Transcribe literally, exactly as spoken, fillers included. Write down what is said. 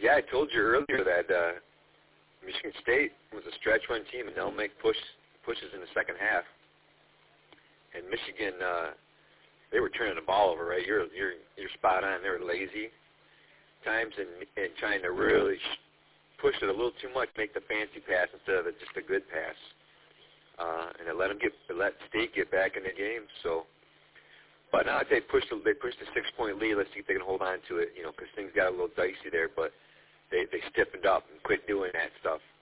yeah, I told you earlier that uh, Michigan State was a stretch run team, and they'll make push pushes in the second half. And Michigan, uh, they were turning the ball over, right? You're you're you're spot on. They were lazy times and and trying to really push it a little too much, make the fancy pass instead of just a good pass. Uh, and it let them get, it let State get back in the game. So, but now they pushed, they pushed a six-point lead. Let's see if they can hold on to it, you know, because things got a little dicey there. But they they stiffened up and quit doing that stuff.